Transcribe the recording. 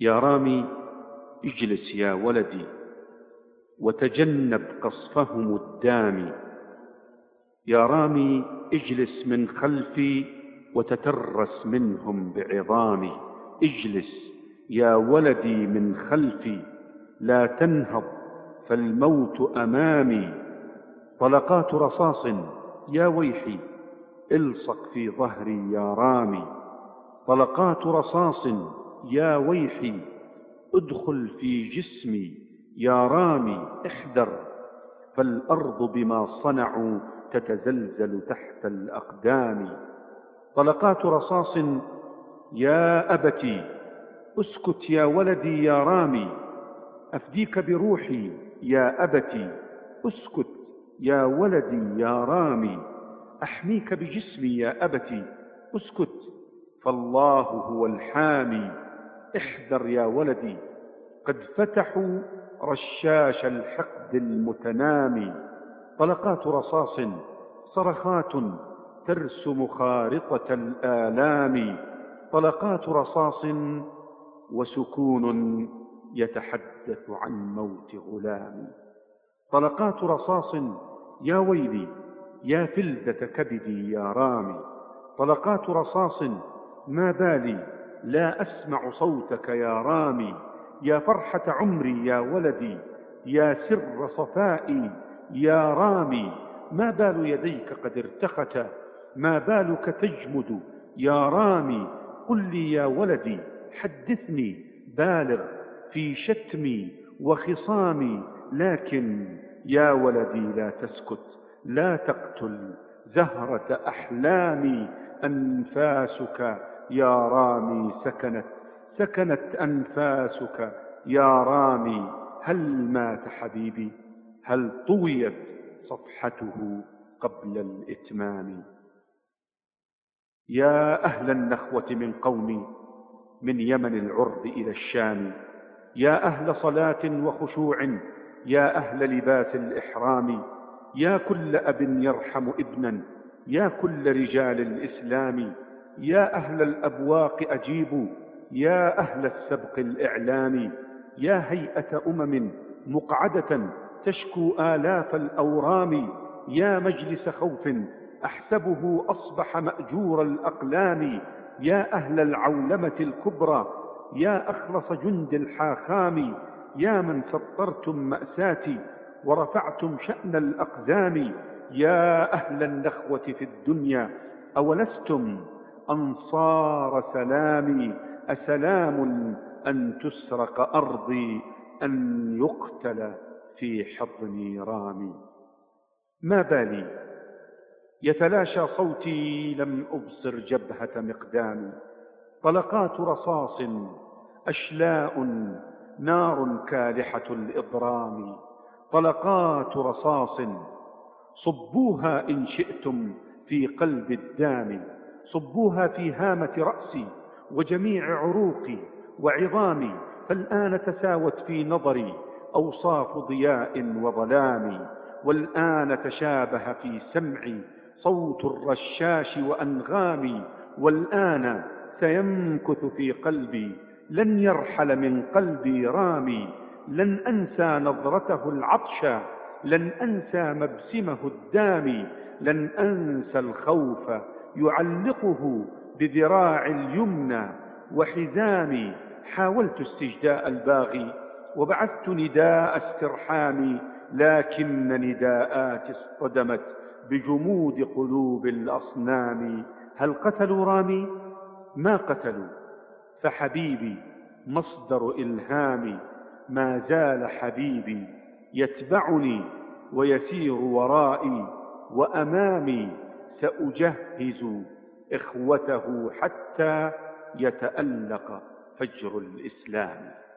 يا رامي اجلس يا ولدي وتجنب قصفهم الدامي. يا رامي اجلس من خلفي وتترس منهم بعظامي. اجلس يا ولدي من خلفي لا تنهض فالموت أمامي. طلقات رصاص يا ويحي الصق في ظهري يا رامي. طلقات رصاص يا ويحي ادخل في جسمي يا رامي. احذر فالأرض بما صنعوا تتزلزل تحت الأقدام. طلقات رصاص يا أبتي اسكت يا ولدي يا رامي. أفديك بروحي يا أبتي اسكت يا ولدي يا رامي. أحميك بجسمي يا أبتي اسكت فالله هو الحامي. احذر يا ولدي قد فتحوا رشاش الحقد المتنامي. طلقات رصاص صرخات ترسم خارطة الآلام. طلقات رصاص وسكون يتحدث عن موت غلام. طلقات رصاص يا ويلي يا فلذة كبدي يا رامي. طلقات رصاص ما بالي لا أسمع صوتك يا رامي. يا فرحة عمري يا ولدي يا سر صفائي يا رامي. ما بال يديك قد ارتخت ما بالك تجمد يا رامي. قل لي يا ولدي حدثني بالغ في شتمي وخصامي. لكن يا ولدي لا تسكت لا تقتل زهرة أحلامي. أنفاسك يا رامي سكنت أنفاسك يا رامي. هل مات حبيبي هل طويت صفحته قبل الإتمام. يا أهل النخوة من قومي من يمن العرب إلى الشام. يا أهل صلاة وخشوع يا أهل لباس الإحرام. يا كل أب يرحم ابنا يا كل رجال الإسلام. يا أهل الأبواق أجيبوا يا أهل السبق الإعلام. يا هيئة مقعدة تشكو آلاف الأورام. يا مجلس خوف أحسبه أصبح مأجور الأقلام. يا أهل العولمة الكبرى يا أخلص جند الحاخام. يا من سطرتم مأساتي ورفعتم شأن الأقدام. يا أهل النخوة في الدنيا أولستم أنصار سلامي. أسلام أن تسرق أرضي أن يقتل في حضني رامي. ما بالي يتلاشى صوتي لم أبصر جبهة مقدام. طلقات رصاص أشلاء نار كالحة الإضرام. طلقات رصاص صبوها إن شئتم في قلب الدام. صبوها في هامة رأسي وجميع عروقي وعظامي. فالآن تساوت في نظري أوصاف ضياء وظلام. والآن تشابه في سمعي صوت الرشاش وأنغامي. والآن سيمكث في قلبي لن يرحل من قلبي رامي. لن أنسى نظرته العطشة لن أنسى مبسمه الدامي. لن أنسى الخوف يعلقه بذراع اليمنى وحزامي. حاولت استجداء الباغي وبعثت نداء استرحامي. لكن نداءاتي اصطدمت بجمود قلوب الأصنام. هل قتلوا رامي؟ ما قتلوا فحبيبي مصدر إلهامي. ما زال حبيبي يتبعني ويسير ورائي وأمامي. سأجهز إخوته حتى يتألق فجر الإسلام.